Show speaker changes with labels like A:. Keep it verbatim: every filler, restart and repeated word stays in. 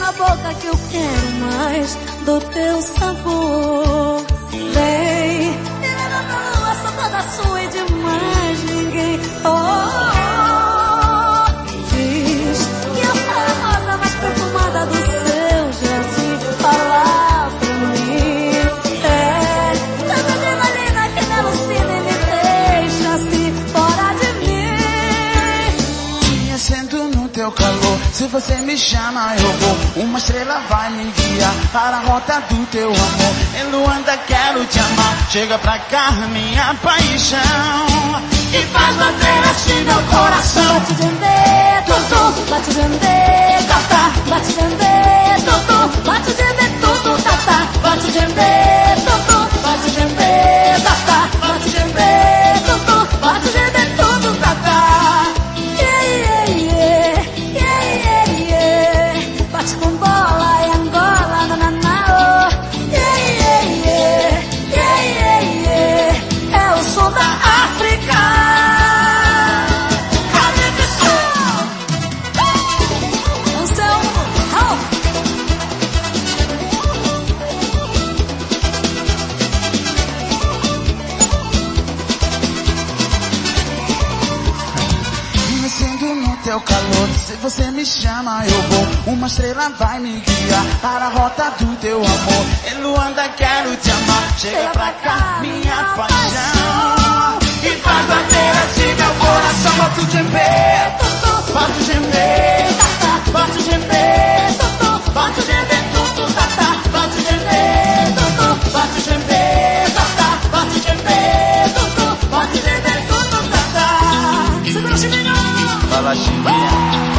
A: na boca que eu quero mais do teu sabor. Vem, me leva pra lua, sou toda sua e de mais ninguém. Oh, oh, oh. Diz que eu sou a rosa mais perfumada do seu jardim. Fala pra mim. É, tanta adrenalina que me alucina e me deixa assim fora de mim.
B: Me acendo no teu calor, se você me chama eu vou. Uma estrela vai me guiar para a rota do teu amor. Em Luanda quero te amar, chega pra cá minha paixão. E faz bater assim meu coração.
A: Bate dendê, tutu, bate dendê, tata, bate dendê, tutu, bate dendê, tutu, tata, bate dendê, tutu, bate dendê, tata, bate dendê, tutu, bate dendê, tutu, tata. Yeah, yeah, yeah, yeah, yeah, yeah. Bate com bola e Angola, na, na, na, oh. Yeah, yeah, yeah, yeah, yeah, yeah. É o som da África.
B: Teu calor, se você me chama eu vou. Uma estrela vai me guiar para a rota do teu amor. Em Luanda quero te amar, chega pra cá minha paixão. E faz bater assim meu coração. Bate o djembe, bate o djembe, bate o djembe, bate o djembe, tutu, tata, bate o djembe, bate o djembe, tata, bate o djembe, tutu, bate o djembe, tutu, tata. Segura o chiminho. Fala, chiminha.